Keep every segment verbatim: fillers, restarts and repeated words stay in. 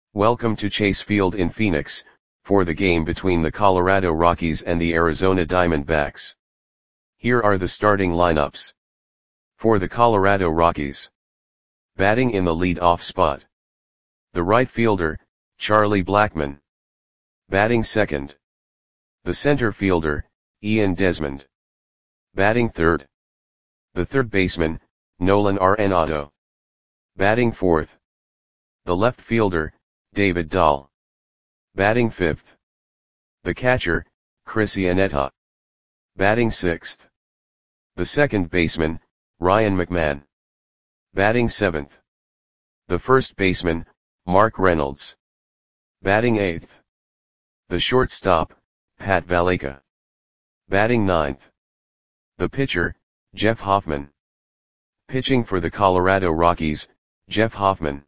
Welcome to Chase Field in Phoenix, for the game between the Colorado Rockies and the Arizona Diamondbacks. Here are the starting lineups. For the Colorado Rockies. Batting in the lead-off spot. The right fielder, Charlie Blackmon. Batting second. The center fielder, Ian Desmond. Batting third. The third baseman, Nolan Arenado. Batting fourth. The left fielder, David Dahl. Batting fifth. The catcher, Chris Iannetta. Batting sixth. The second baseman, Ryan McMahon. Batting seventh. The first baseman, Mark Reynolds. Batting eighth. The shortstop, Pat Valaika. Batting ninth. The pitcher, Jeff Hoffman. Pitching for the Colorado Rockies, Jeff Hoffman.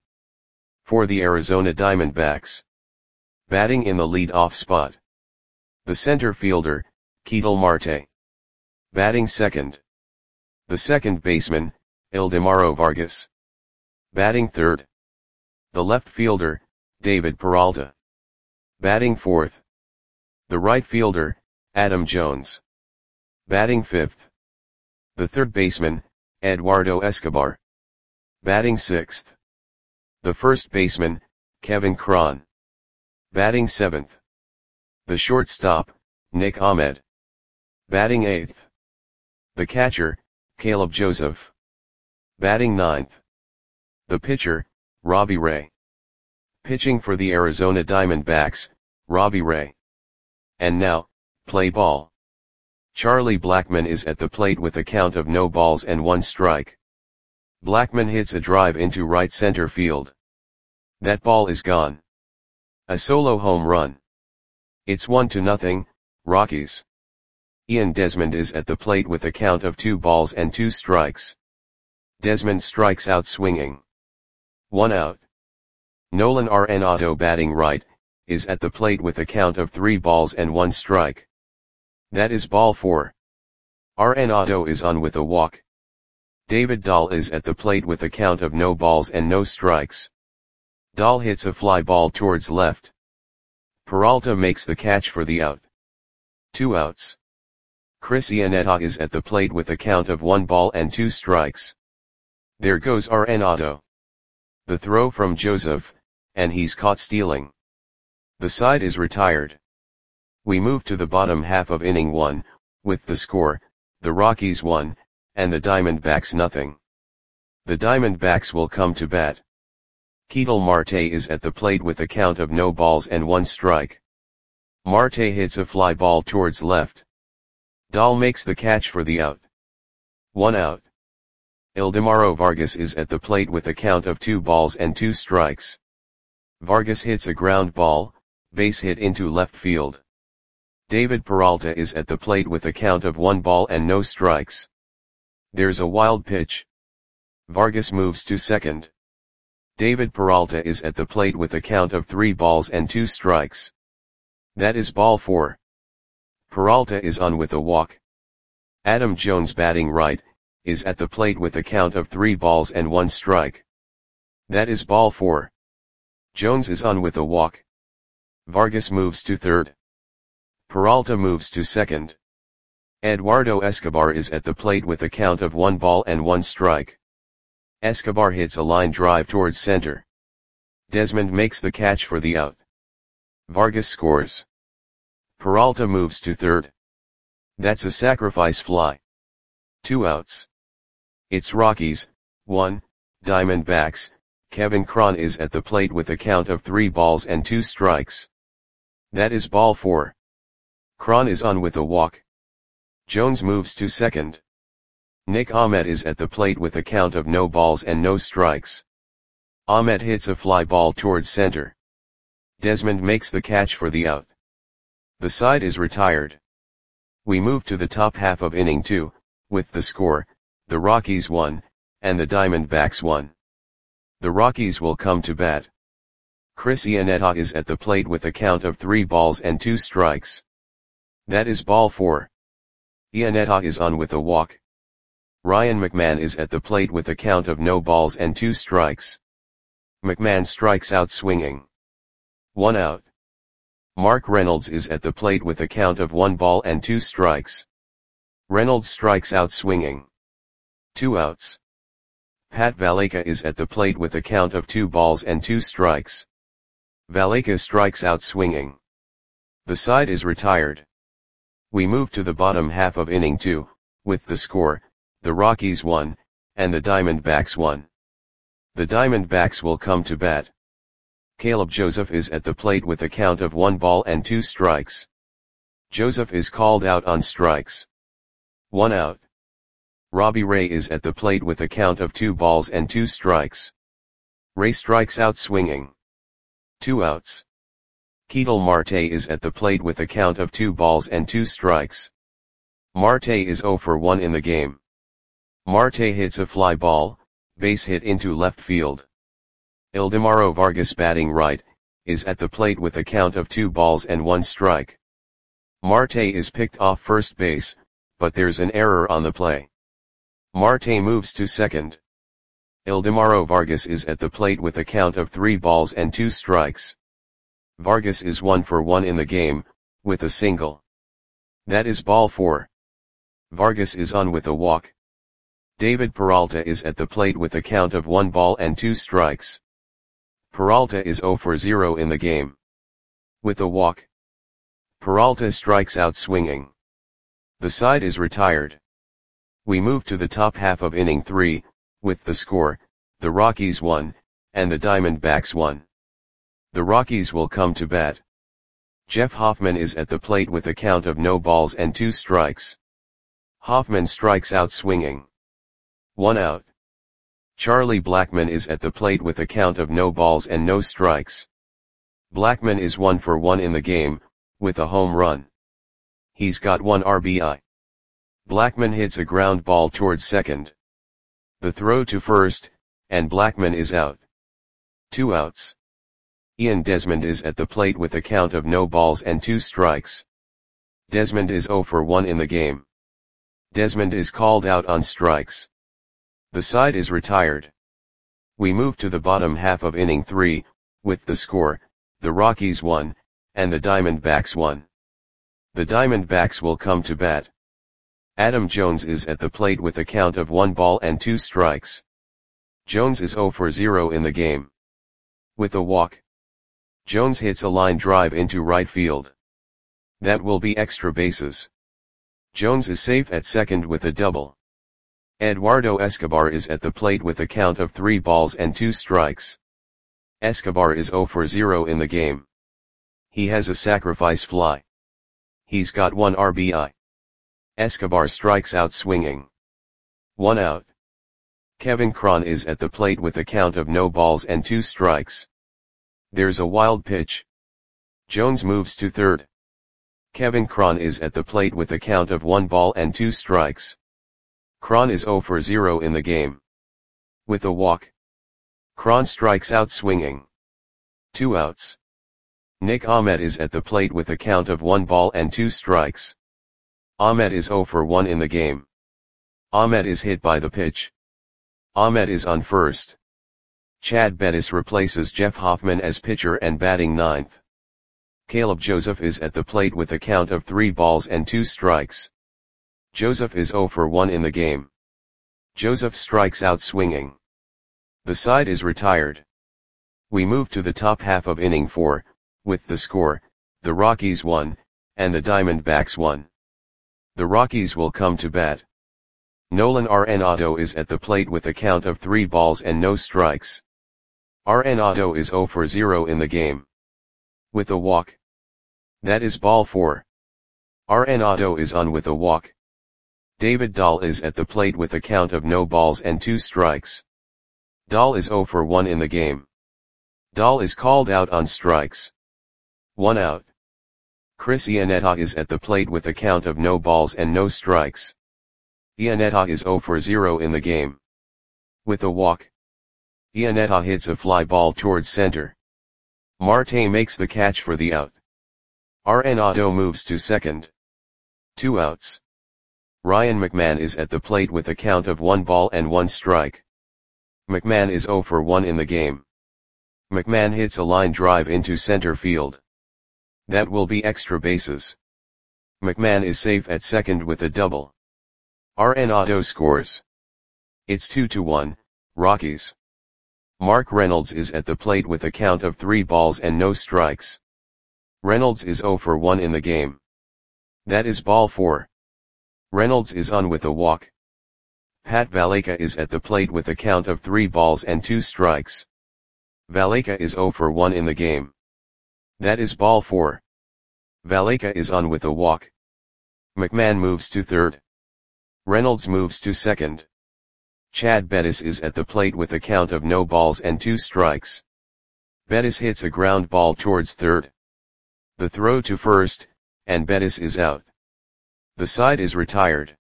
For the Arizona Diamondbacks. Batting in the lead-off spot. The center fielder, Ketel Marte. Batting second. The second baseman, Ildemaro Vargas. Batting third. The left fielder, David Peralta. Batting fourth. The right fielder, Adam Jones. Batting fifth. The third baseman, Eduardo Escobar. Batting sixth. The first baseman, Kevin Cron. Batting seventh. The shortstop, Nick Ahmed. Batting eighth. The catcher, Caleb Joseph. Batting ninth. The pitcher, Robbie Ray. Pitching for the Arizona Diamondbacks, Robbie Ray. And now, play ball. Charlie Blackmon is at the plate with a count of no balls and one strike. Blackmon hits a drive into right center field. That ball is gone. A solo home run. It's one to nothing, Rockies. Ian Desmond is at the plate with a count of two balls and two strikes. Desmond strikes out swinging. One out. Nolan Arenado, batting right, is at the plate with a count of three balls and one strike. That is ball four. Arenado is on with a walk. David Dahl is at the plate with a count of no balls and no strikes. Dahl hits a fly ball towards left. Peralta makes the catch for the out. Two outs. Chris Iannetta is at the plate with a count of one ball and two strikes. There goes Arenado. The throw from Joseph, and he's caught stealing. The side is retired. We move to the bottom half of inning one, with the score, the Rockies one, and the Diamondbacks nothing. The Diamondbacks will come to bat. Ketel Marte is at the plate with a count of no balls and one strike. Marte hits a fly ball towards left. Dahl makes the catch for the out. One out. Ildemaro Vargas is at the plate with a count of two balls and two strikes. Vargas hits a ground ball, base hit into left field. David Peralta is at the plate with a count of one ball and no strikes. There's a wild pitch. Vargas moves to second. David Peralta is at the plate with a count of three balls and two strikes. That is ball four. Peralta is on with a walk. Adam Jones, batting right, is at the plate with a count of three balls and one strike. That is ball four. Jones is on with a walk. Vargas moves to third. Peralta moves to second. Eduardo Escobar is at the plate with a count of one ball and one strike. Escobar hits a line drive towards center. Desmond makes the catch for the out. Vargas scores. Peralta moves to third. That's a sacrifice fly. Two outs. It's Rockies, one, Diamondbacks. Kevin Cron is at the plate with a count of three balls and two strikes. That is ball four. Cron is on with a walk. Jones moves to second. Nick Ahmed is at the plate with a count of no balls and no strikes. Ahmed hits a fly ball towards center. Desmond makes the catch for the out. The side is retired. We move to the top half of inning two, with the score, the Rockies one, and the Diamondbacks one. The Rockies will come to bat. Chris Iannetta is at the plate with a count of three balls and two strikes. That is ball four. Iannetta is on with a walk. Ryan McMahon is at the plate with a count of no balls and two strikes. McMahon strikes out swinging. one out. Mark Reynolds is at the plate with a count of one ball and two strikes. Reynolds strikes out swinging. two outs. Pat Valaika is at the plate with a count of two balls and two strikes. Valaika strikes out swinging. The side is retired. We move to the bottom half of inning two, with the score, the Rockies one, and the Diamondbacks one. The Diamondbacks will come to bat. Caleb Joseph is at the plate with a count of one ball and two strikes. Joseph is called out on strikes. one out. Robbie Ray is at the plate with a count of two balls and two strikes. Ray strikes out swinging. two outs. Ketel Marte is at the plate with a count of two balls and two strikes. Marte is zero for one in the game. Marte hits a fly ball, base hit into left field. Ildemaro Vargas, batting right, is at the plate with a count of two balls and one strike. Marte is picked off first base, but there's an error on the play. Marte moves to second. Ildemaro Vargas is at the plate with a count of three balls and two strikes. Vargas is one for one in the game, with a single. That is ball four. Vargas is on with a walk. David Peralta is at the plate with a count of one ball and two strikes. Peralta is zero for zero in the game. With a walk. Peralta strikes out swinging. The side is retired. We move to the top half of inning three, with the score, the Rockies one, and the Diamondbacks one. The Rockies will come to bat. Jeff Hoffman is at the plate with a count of no balls and two strikes. Hoffman strikes out swinging. one out. Charlie Blackmon is at the plate with a count of no balls and no strikes. Blackmon is one for one in the game, with a home run. He's got one R B I. Blackmon hits a ground ball towards second. The throw to first, and Blackmon is out. two outs. Ian Desmond is at the plate with a count of no balls and two strikes. Desmond is zero for one in the game. Desmond is called out on strikes. The side is retired. We move to the bottom half of inning three, with the score, the Rockies one, and the Diamondbacks one. The Diamondbacks will come to bat. Adam Jones is at the plate with a count of one ball and two strikes. Jones is zero for zero in the game. With a walk. Jones hits a line drive into right field. That will be extra bases. Jones is safe at second with a double. Eduardo Escobar is at the plate with a count of three balls and two strikes. Escobar is zero for zero in the game. He has a sacrifice fly. He's got one R B I. Escobar strikes out swinging. one out. Kevin Cron is at the plate with a count of no balls and two strikes. There's a wild pitch. Jones moves to third. Kevin Cron is at the plate with a count of one ball and two strikes. Cron is zero for zero in the game. With a walk. Cron strikes out swinging. two outs. Nick Ahmed is at the plate with a count of one ball and two strikes. Ahmed is zero for one in the game. Ahmed is hit by the pitch. Ahmed is on first. Chad Bettis replaces Jeff Hoffman as pitcher and batting ninth. Caleb Joseph is at the plate with a count of three balls and two strikes. Joseph is zero for one in the game. Joseph strikes out swinging. The side is retired. We move to the top half of inning four, with the score, the Rockies one, and the Diamondbacks one. The Rockies will come to bat. Nolan Arenado is at the plate with a count of three balls and no strikes. Arenado is zero for zero in the game. With a walk. That is ball four. Arenado is on with a walk. David Dahl is at the plate with a count of no balls and two strikes. Dahl is zero for one in the game. Dahl is called out on strikes. one out. Chris Iannetta is at the plate with a count of no balls and no strikes. Iannetta is zero for zero in the game. With a walk. Iannetta hits a fly ball towards center. Marte makes the catch for the out. Arenado moves to second. Two outs. Ryan McMahon is at the plate with a count of one ball and one strike. McMahon is zero for one in the game. McMahon hits a line drive into center field. That will be extra bases. McMahon is safe at second with a double. Arenado scores. It's two to one, Rockies. Mark Reynolds is at the plate with a count of three balls and no strikes. Reynolds is zero for one in the game. That is ball four. Reynolds is on with a walk. Pat Valaika is at the plate with a count of three balls and two strikes. Valaika is zero for one in the game. That is ball four. Valaika is on with a walk. McMahon moves to third. Reynolds moves to second. Chad Bettis is at the plate with a count of no balls and two strikes. Bettis hits a ground ball towards third. The throw to first, and Bettis is out. The side is retired.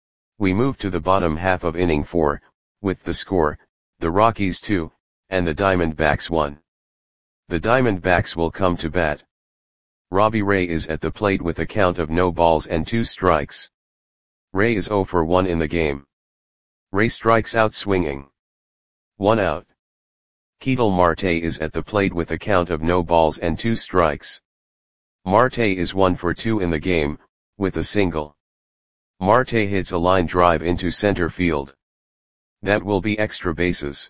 We move to the bottom half of inning four, with the score, the Rockies two, and the Diamondbacks one. The Diamondbacks will come to bat. Robbie Ray is at the plate with a count of no balls and two strikes. Ray is zero for one in the game. Ray strikes out swinging. One out. Ketel Marte is at the plate with a count of no balls and two strikes. Marte is one for two in the game, with a single. Marte hits a line drive into center field. That will be extra bases.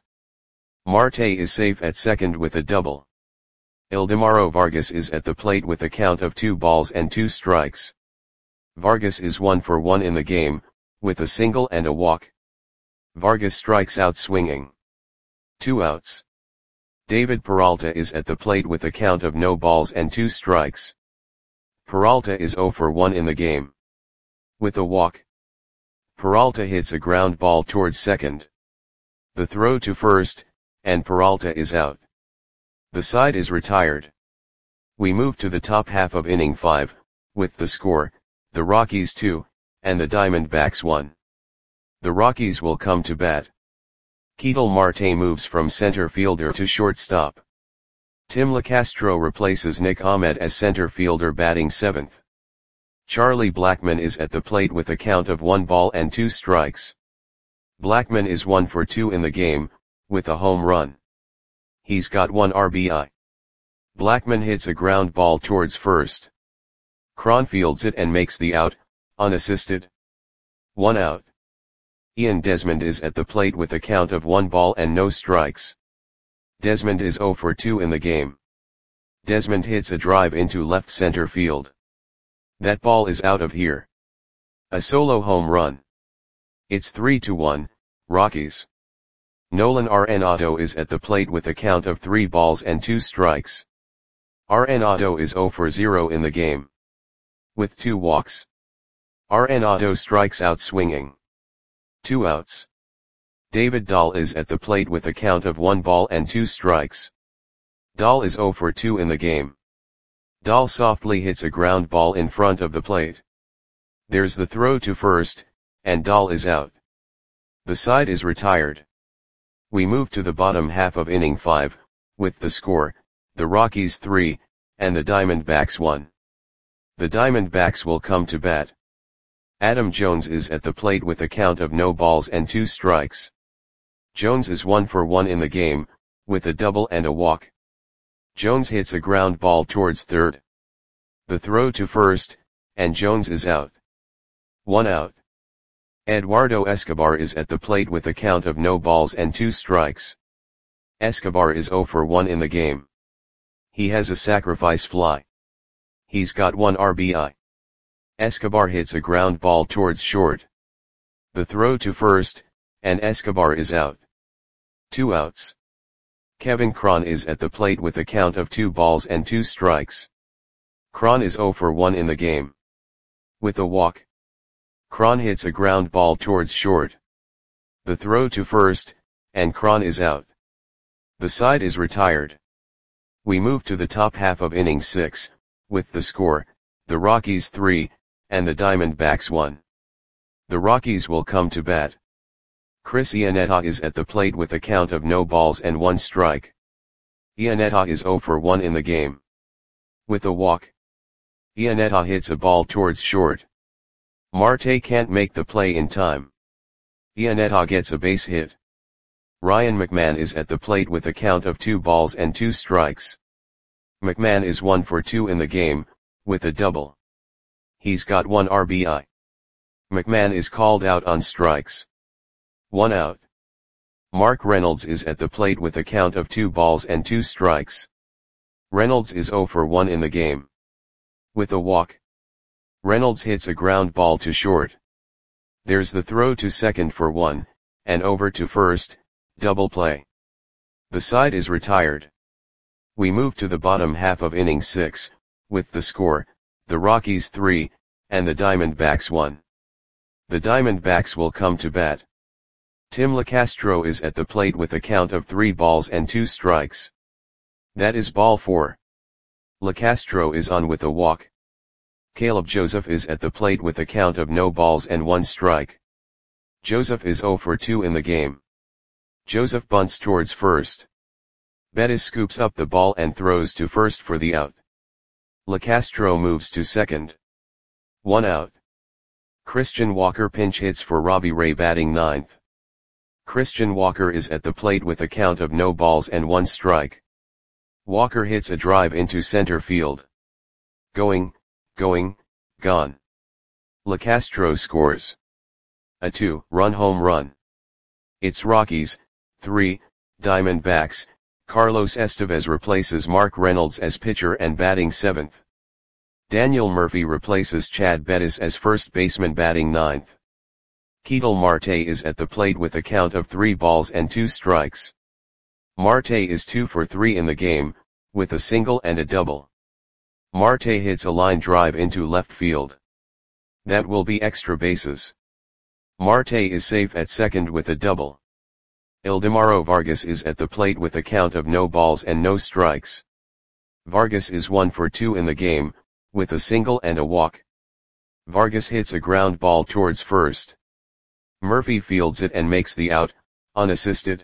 Marte is safe at second with a double. Ildemaro Vargas is at the plate with a count of two balls and two strikes. Vargas is one for one in the game, with a single and a walk. Vargas strikes out swinging. Two outs. David Peralta is at the plate with a count of no balls and two strikes. Peralta is zero for one in the game. With a walk. Peralta hits a ground ball towards second. The throw to first, and Peralta is out. The side is retired. We move to the top half of inning five, with the score, the Rockies two, and the Diamondbacks one. The Rockies will come to bat. Ketel Marte moves from center fielder to shortstop. Tim LaCastro replaces Nick Ahmed as center fielder batting seventh. Charlie Blackmon is at the plate with a count of one ball and two strikes. Blackmon is one for two in the game, with a home run. He's got one R B I. Blackmon hits a ground ball towards first. Cron fields it and makes the out, unassisted. One out. Ian Desmond is at the plate with a count of one ball and no strikes. Desmond is zero for two in the game. Desmond hits a drive into left center field. That ball is out of here. A solo home run. It's three to one, Rockies. Nolan Arenado is at the plate with a count of three balls and two strikes. Arenado is zero for zero in the game. With two walks. Arenado strikes out swinging. Two outs. David Dahl is at the plate with a count of one ball and two strikes. Dahl is zero for two in the game. Dahl softly hits a ground ball in front of the plate. There's the throw to first, and Dahl is out. The side is retired. We move to the bottom half of inning five, with the score, the Rockies three, and the Diamondbacks one. The Diamondbacks will come to bat. Adam Jones is at the plate with a count of no balls and two strikes. Jones is one for one in the game, with a double and a walk. Jones hits a ground ball towards third. The throw to first, and Jones is out. One out. Eduardo Escobar is at the plate with a count of no balls and two strikes. Escobar is zero for one in the game. He has a sacrifice fly. He's got one R B I. Escobar hits a ground ball towards short. The throw to first, and Escobar is out. Two outs. Kevin Cron is at the plate with a count of two balls and two strikes. Cron is zero for one in the game. With a walk. Cron hits a ground ball towards short. The throw to first, and Cron is out. The side is retired. We move to the top half of inning six, with the score, the Rockies three, and the Diamondbacks one. The Rockies will come to bat. Chris Iannetta is at the plate with a count of no balls and one strike. Iannetta is zero for one in the game. With a walk. Iannetta hits a ball towards short. Marte can't make the play in time. Iannetta gets a base hit. Ryan McMahon is at the plate with a count of two balls and two strikes. McMahon is one for two in the game, with a double. He's got one R B I. McMahon is called out on strikes. One out. Mark Reynolds is at the plate with a count of two balls and two strikes. Reynolds is zero for one in the game. With a walk. Reynolds hits a ground ball to short. There's the throw to second for one, and over to first, double play. The side is retired. We move to the bottom half of inning six, with the score, the Rockies three, and the Diamondbacks one. The Diamondbacks will come to bat. Tim Locastro is at the plate with a count of three balls and two strikes. That is ball four. Locastro is on with a walk. Caleb Joseph is at the plate with a count of no balls and one strike. Joseph is zero for two in the game. Joseph bunts towards first. Bettis scoops up the ball and throws to first for the out. Locastro moves to second. One out. Christian Walker pinch hits for Robbie Ray batting ninth. Christian Walker is at the plate with a count of no balls and one strike. Walker hits a drive into center field. Going, going, gone. Locastro scores a two-run home run. It's Rockies, three, Diamondbacks. Carlos Estevez replaces Mark Reynolds as pitcher and batting seventh. Daniel Murphy replaces Chad Bettis as first baseman batting ninth. Ketel Marte is at the plate with a count of three balls and two strikes. Marte is two for three in the game, with a single and a double. Marte hits a line drive into left field. That will be extra bases. Marte is safe at second with a double. Ildemaro Vargas is at the plate with a count of no balls and no strikes. Vargas is one for two in the game, with a single and a walk. Vargas hits a ground ball towards first. Murphy fields it and makes the out, unassisted.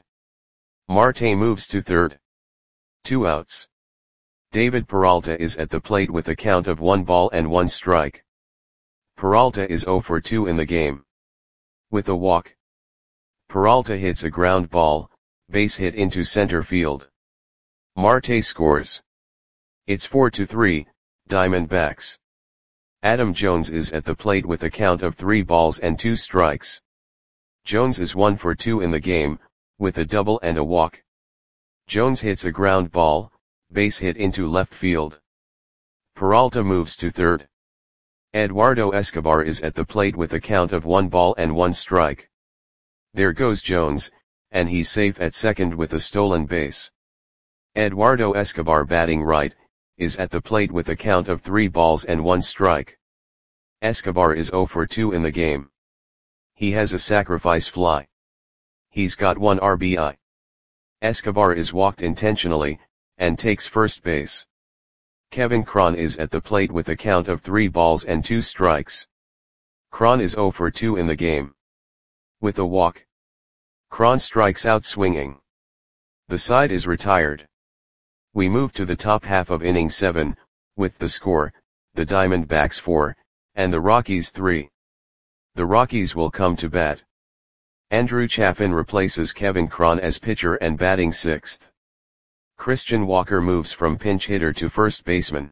Marte moves to third. Two outs. David Peralta is at the plate with a count of one ball and one strike. Peralta is zero for two in the game. With a walk. Peralta hits a ground ball, base hit into center field. Marte scores. It's four to three, Diamondbacks. Adam Jones is at the plate with a count of three balls and two strikes. Jones is one for two in the game, with a double and a walk. Jones hits a ground ball, base hit into left field. Peralta moves to third. Eduardo Escobar is at the plate with a count of one ball and one strike. There goes Jones, and he's safe at second with a stolen base. Eduardo Escobar batting right, is at the plate with a count of three balls and one strike. Escobar is zero for two in the game. He has a sacrifice fly. He's got one R B I. Escobar is walked intentionally, and takes first base. Kevin Cron is at the plate with a count of three balls and two strikes. Cron is zero for two in the game. With a walk. Cron strikes out swinging. The side is retired. We move to the top half of inning seven, with the score, the Diamondbacks four, and the Rockies three. The Rockies will come to bat. Andrew Chafin replaces Kevin Cron as pitcher and batting sixth. Christian Walker moves from pinch hitter to first baseman.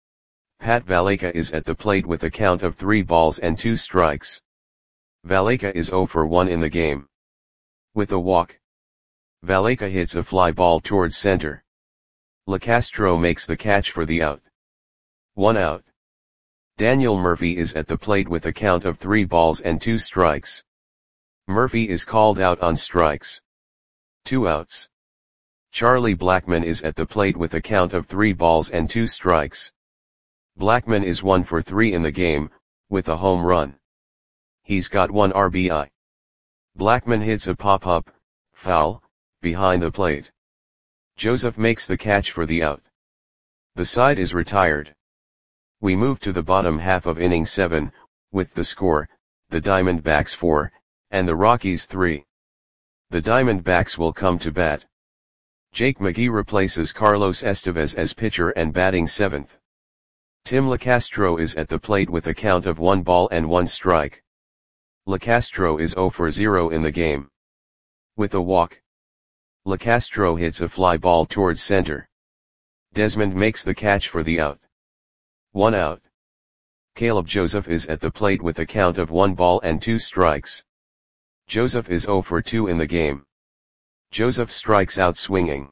Pat Valaika is at the plate with a count of three balls and two strikes. Valaika is zero for one in the game. With a walk. Valaika hits a fly ball towards center. Locastro makes the catch for the out. One out. Daniel Murphy is at the plate with a count of three balls and two strikes. Murphy is called out on strikes. Two outs. Charlie Blackmon is at the plate with a count of three balls and two strikes. Blackmon is one for three in the game, with a home run. He's got one R B I. Blackmon hits a pop-up, foul, behind the plate. Joseph makes the catch for the out. The side is retired. We move to the bottom half of inning seven, with the score, the Diamondbacks four, and the Rockies three. The Diamondbacks will come to bat. Jake McGee replaces Carlos Estevez as pitcher and batting seventh. Tim Locastro is at the plate with a count of one ball and one strike. Locastro is zero for zero in the game. With a walk. LeCastro hits a fly ball towards center. Desmond makes the catch for the out. One out. Caleb Joseph is at the plate with a count of one ball and two strikes. Joseph is zero for two in the game. Joseph strikes out swinging.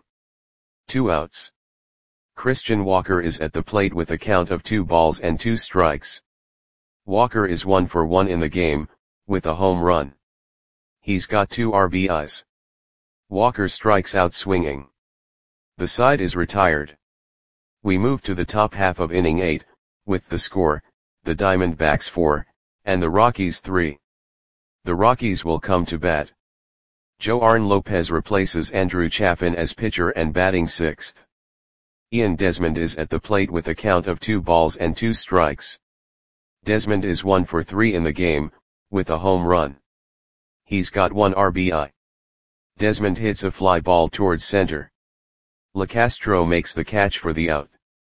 Two outs. Christian Walker is at the plate with a count of two balls and two strikes. Walker is one for one in the game, with a home run. He's got two R B Is. Walker strikes out swinging. The side is retired. We move to the top half of inning eight, with the score, the Diamondbacks four, and the Rockies three. The Rockies will come to bat. Joarn Lopez replaces Andrew Chafin as pitcher and batting sixth. Ian Desmond is at the plate with a count of two balls and two strikes. Desmond is one for three in the game, with a home run. He's got one R B I. Desmond hits a fly ball towards center. LeCastro makes the catch for the out.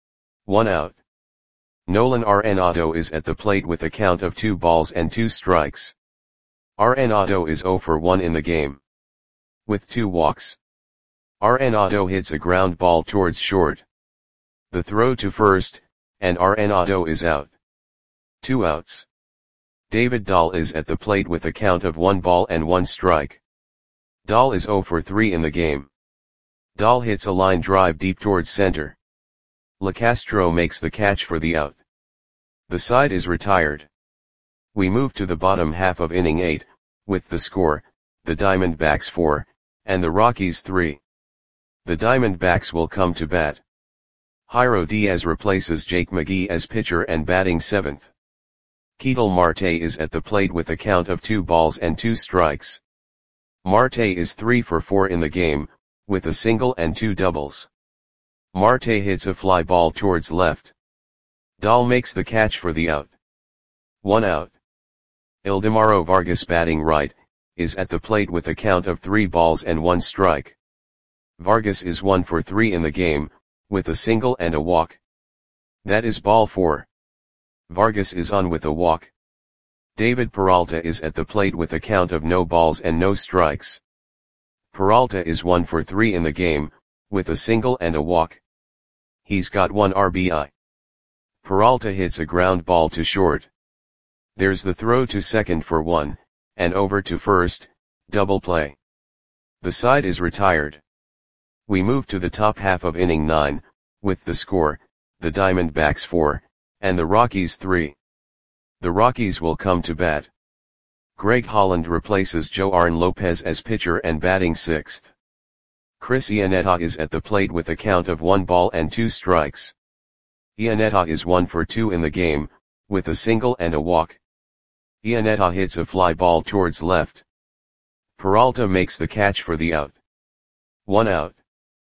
One out. Nolan Arenado is at the plate with a count of two balls and two strikes. Arenado is zero for one in the game, with two walks. Arenado hits a ground ball towards short. The throw to first, and Arenado is out. Two outs. David Dahl is at the plate with a count of one ball and one strike. Dahl is zero for three in the game. Dahl hits a line drive deep towards center. LeCastro makes the catch for the out. The side is retired. We move to the bottom half of inning eight, with the score, the Diamondbacks four, and the Rockies three. The Diamondbacks will come to bat. Jairo Diaz replaces Jake McGee as pitcher and batting seventh. Ketel Marte is at the plate with a count of two balls and two strikes. Marte is three for four in the game, with a single and two doubles. Marte hits a fly ball towards left. Dahl makes the catch for the out. One out. Ildemaro Vargas, batting right, is at the plate with a count of three balls and one strike. Vargas is one for three in the game, with a single and a walk. That is ball four. Vargas is on with a walk. David Peralta is at the plate with a count of no balls and no strikes. Peralta is one for three in the game, with a single and a walk. He's got one R B I. Peralta hits a ground ball to short. There's the throw to second for one, and over to first, double play. The side is retired. We move to the top half of inning nine, with the score, the Diamondbacks four, and the Rockies three. The Rockies will come to bat. Greg Holland replaces Joarn Lopez as pitcher and batting sixth. Chris Iannetta is at the plate with a count of one ball and two strikes. Iannetta is one for two in the game, with a single and a walk. Iannetta hits a fly ball towards left. Peralta makes the catch for the out. One out.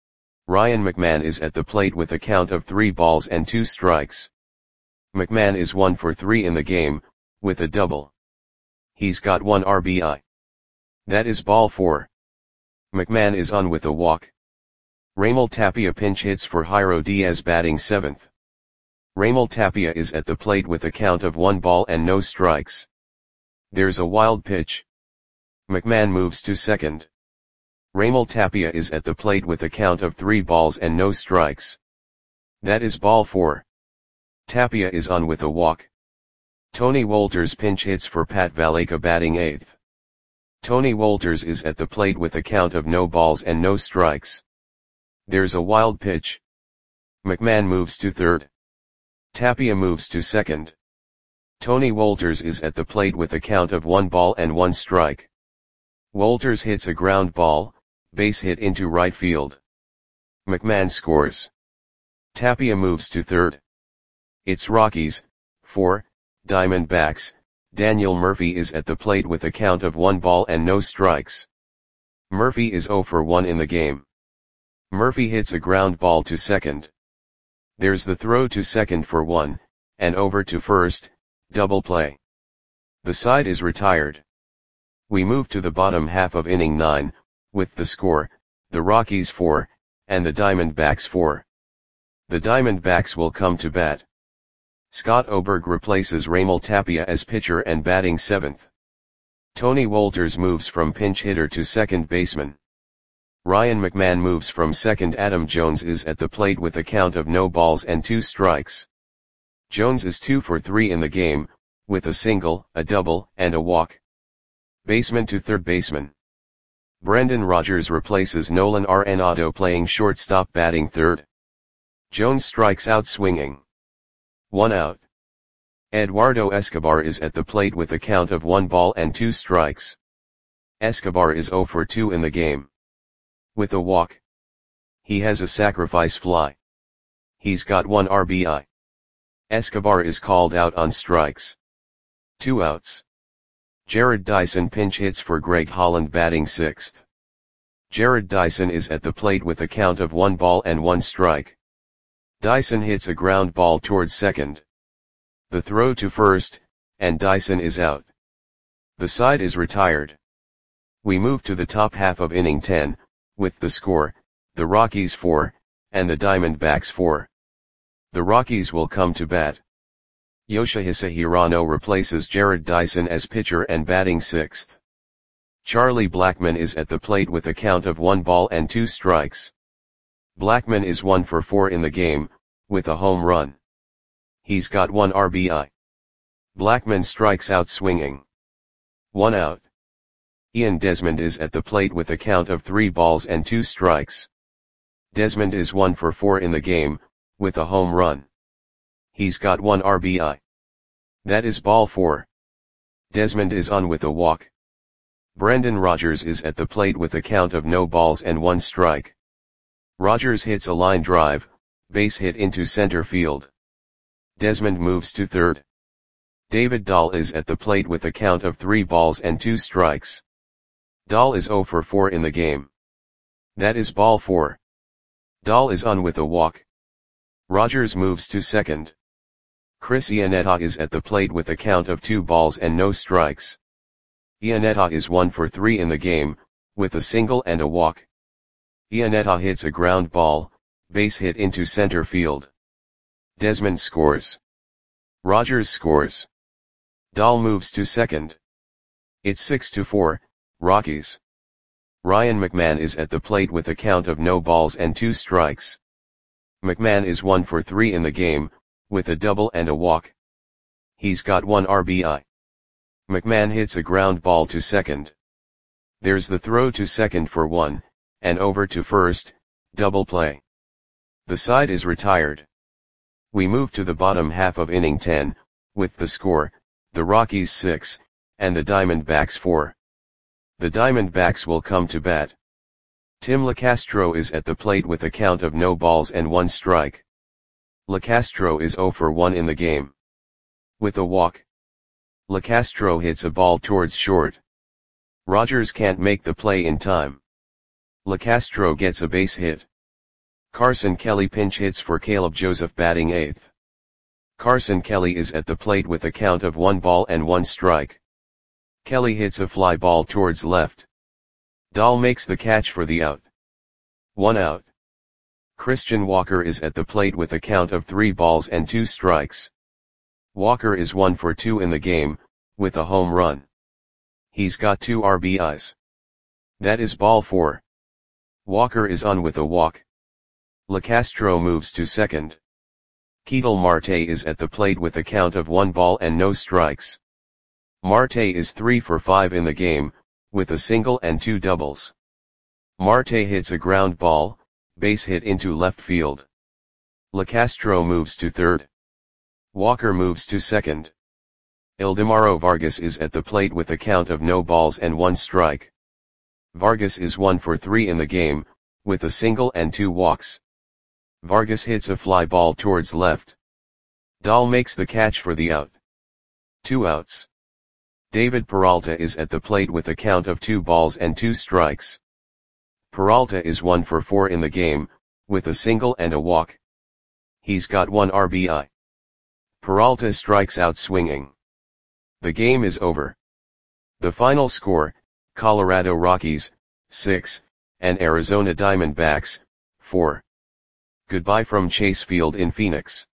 Ryan McMahon is at the plate with a count of three balls and two strikes. McMahon is one for three in the game, with a double. He's got one R B I. That is ball four. McMahon is on with a walk. Raimel Tapia pinch hits for Jairo Diaz, batting seventh. Raimel Tapia is at the plate with a count of one ball and no strikes. There's a wild pitch. McMahon moves to second. Raimel Tapia is at the plate with a count of three balls and no strikes. That is ball four. Tapia is on with a walk. Tony Wolters pinch hits for Pat Valaika, batting eighth. Tony Wolters is at the plate with a count of no balls and no strikes. There's a wild pitch. McMahon moves to third. Tapia moves to second. Tony Wolters is at the plate with a count of one ball and one strike. Wolters hits a ground ball, base hit into right field. McMahon scores. Tapia moves to third. It's Rockies, four, Diamondbacks. Daniel Murphy is at the plate with a count of one ball and no strikes. Murphy is zero for one in the game. Murphy hits a ground ball to second. There's the throw to second for one, and over to first, double play. The side is retired. We move to the bottom half of inning nine, with the score, the Rockies four, and the Diamondbacks four. The Diamondbacks will come to bat. Scott Oberg replaces Raimel Tapia as pitcher and batting seventh. Tony Wolters moves from pinch hitter to second baseman. Ryan McMahon moves from second. Adam Jones is at the plate with a count of no balls and two strikes. Jones is two for three in the game, with a single, a double, and a walk. Baseman to third baseman. Brendan Rodgers replaces Nolan Arenado playing shortstop, batting third. Jones strikes out swinging. One out. Eduardo Escobar is at the plate with a count of one ball and two strikes. Escobar is zero for two in the game. With a walk. He has a sacrifice fly. He's got one R B I. Escobar is called out on strikes. Two outs. Jared Dyson pinch hits for Greg Holland, batting sixth. Jared Dyson is at the plate with a count of one ball and one strike. Dyson hits a ground ball towards second. The throw to first, and Dyson is out. The side is retired. We move to the top half of inning ten, with the score, the Rockies four, and the Diamondbacks four. The Rockies will come to bat. Yoshihisa Hirano replaces Jared Dyson as pitcher and batting sixth. Charlie Blackmon is at the plate with a count of one ball and two strikes. Blackmon is one for four in the game, with a home run. He's got one R B I. Blackmon strikes out swinging. One out. Ian Desmond is at the plate with a count of three balls and two strikes. Desmond is one for four in the game, with a home run. He's got one R B I. That is ball four. Desmond is on with a walk. Brendan Rodgers is at the plate with a count of no balls and one strike. Rodgers hits a line drive, base hit into center field. Desmond moves to third. David Dahl is at the plate with a count of three balls and two strikes. Dahl is zero for four in the game. That is ball four. Dahl is on with a walk. Rodgers moves to second. Chris Iannetta is at the plate with a count of two balls and no strikes. Iannetta is one for three in the game, with a single and a walk. Iannetta hits a ground ball, base hit into center field. Desmond scores. Rodgers scores. Dahl moves to second. It's six to four, Rockies. Ryan McMahon is at the plate with a count of no balls and two strikes. McMahon is one for three in the game, with a double and a walk. He's got one R B I. McMahon hits a ground ball to second. There's the throw to second for one, and over to first, double play. The side is retired. We move to the bottom half of inning ten, with the score, the Rockies six, and the Diamondbacks four. The Diamondbacks will come to bat. Tim Locastro is at the plate with a count of no balls and one strike. Locastro is zero for one in the game. With a walk. Locastro hits a ball towards short. Rodgers can't make the play in time. Locastro gets a base hit. Carson Kelly pinch hits for Caleb Joseph, batting eighth. Carson Kelly is at the plate with a count of one ball and one strike. Kelly hits a fly ball towards left. Dahl makes the catch for the out. One out. Christian Walker is at the plate with a count of three balls and two strikes. Walker is one for two in the game, with a home run. He's got two R B Is. That is ball four. Walker is on with a walk. Locastro moves to second. Ketel Marte is at the plate with a count of one ball and no strikes. Marte is three for five in the game, with a single and two doubles. Marte hits a ground ball, base hit into left field. Locastro moves to third. Walker moves to second. Ildemaro Vargas is at the plate with a count of no balls and one strike. Vargas is one for three in the game, with a single and two walks. Vargas hits a fly ball towards left. Dahl makes the catch for the out. Two outs. David Peralta is at the plate with a count of two balls and two strikes. Peralta is one for four in the game, with a single and a walk. He's got one R B I. Peralta strikes out swinging. The game is over. The final score, Colorado Rockies, six, and Arizona Diamondbacks, four. Goodbye from Chase Field in Phoenix.